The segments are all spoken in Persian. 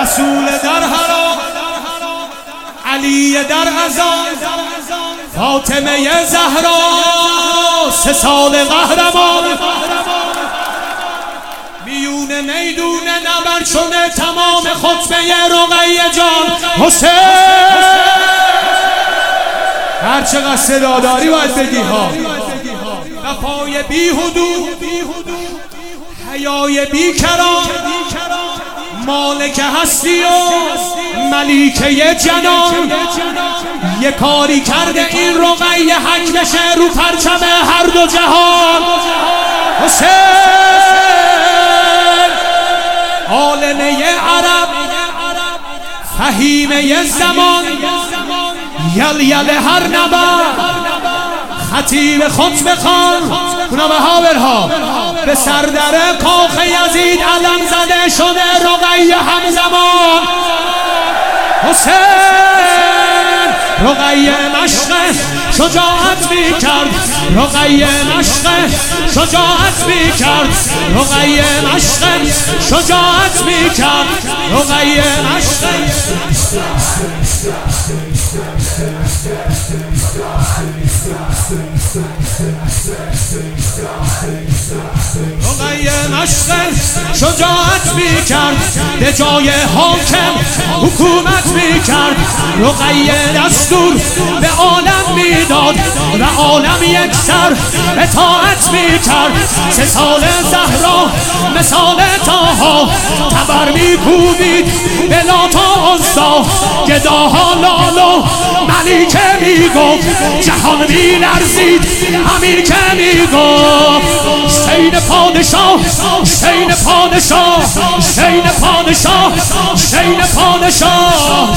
رسول در حرام، علی در اذان، فاطمه زهرا 3 سال قهرمان. میون میدون نبرد شده تمام خطبه رقیه جان حسین. هر چقدر صدا داری باید بگی ها. وفای بی حدود، حیای بی کرام، مالک هستی و ملیکه جنان. یه کاری کرده این رقیه حک بشه رو پرچم هر دو جهان. حسین عالمه عرب، فهیمه زمان، یل هر نبرد، خطیب خطبه خان، اونا محاورها به سردر کاخ یزید علم زده شده رقیه همزمان. حسین رقیه مشق شجاعت میکرد، رقیه مشق شجاعت میکرد، رقیه مشق شجاعت میکرد، رقیه مشق. رقیه مشق شجاعت میکرد، به جای حاکم حکومت میکرد. رقیه دستور به عالم میداد و عالم یک سر اطاعت میکرد. 3 سال زهرا مثال طاها تبر میکوبید به لاتا عزا. گداها لالو ملیکه میگفت، جهان میلرزید امیر که میگفت. حسین پادشاه، حسین پادشاه، حسین پادشاه، حسین پادشاه.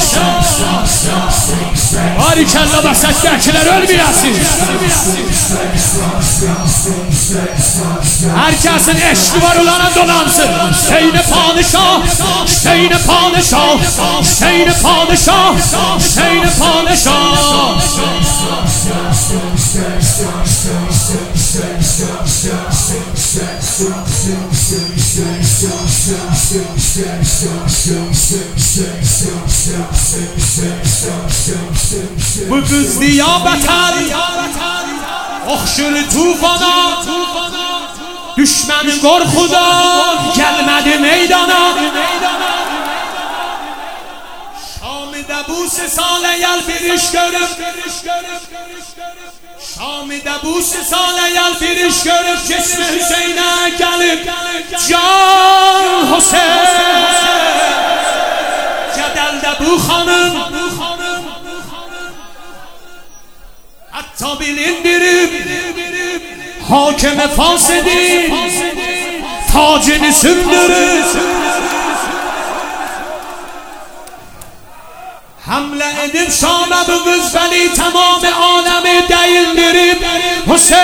باریکلا بسد دکلرال میرسید. هر کس اشتباه رو لانم دولانسه. حسین پادشاه، حسین پادشاه، حسین پادشاه، حسین پادشاه. بگذدی یا بطل اخشر توفانا، düşman korkudan gelmedi meydana. Şam'da bu 3 سال yal bir iş görüp, Şam'da bu 3 سال yal bir iş görüp, cismi Hüseyin'e gelip Can Hüseyin. Cedelde bu hanım hatta bilindirip hakem fasidin tacını sürdürür. Hamle edip Şam'a bu kız beni tamam alemi değildirip Hüseyin.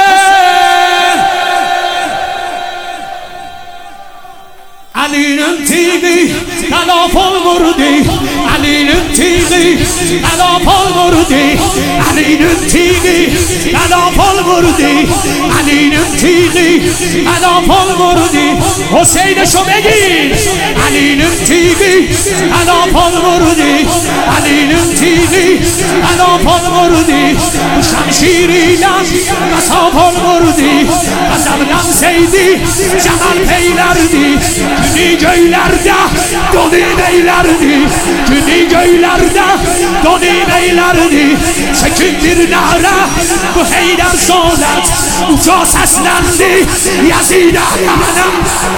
Ali'nin tiği talafol vurdu, Ali'nin tiği talafol vurdu, Ali'nin tiği talafol vurdu, Ali'nin tiği talafol vurdu. Hüseyin'e şu begin, Ali'nin tiği talafol vurdu, Ali'nin tiği talafol vurdu. Şamşiriyle masafol vurdu, gazablan seydi, cemal peylerdi. Günü göylerde dolu beylerdi, günü göylerde dolu beylerdi. Çekindir nara bu Heydar Soğlat, uca seslendi Yazid'e lanet.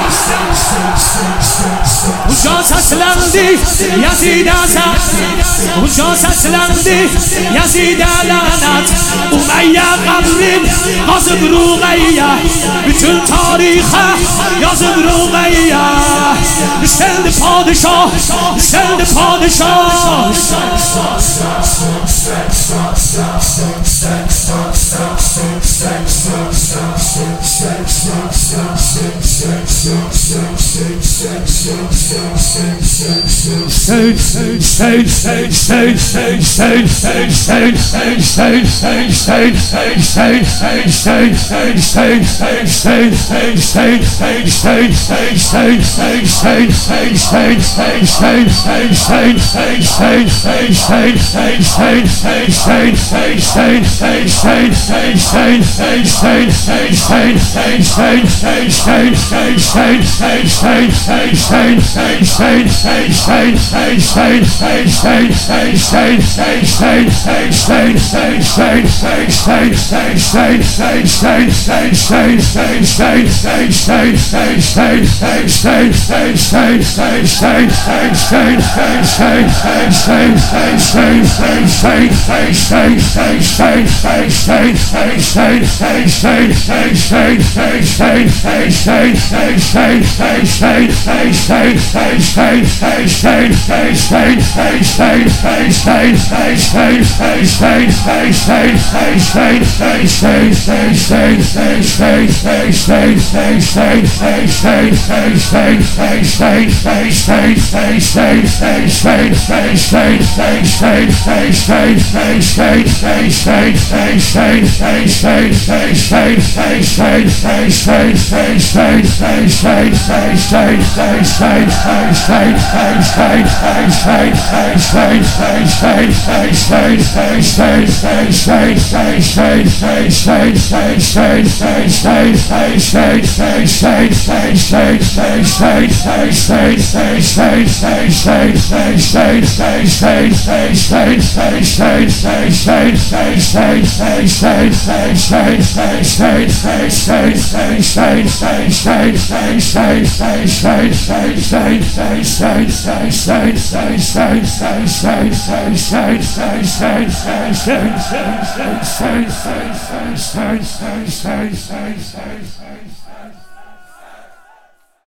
Uca seslendi Yazid'e uca seslendi Yazid'e lanet. Umeyye kabrin kazıp Ruqeyye, bütün tarihe yazıp Ruqeyye. Hüseyin padişah, Hüseyin padişah.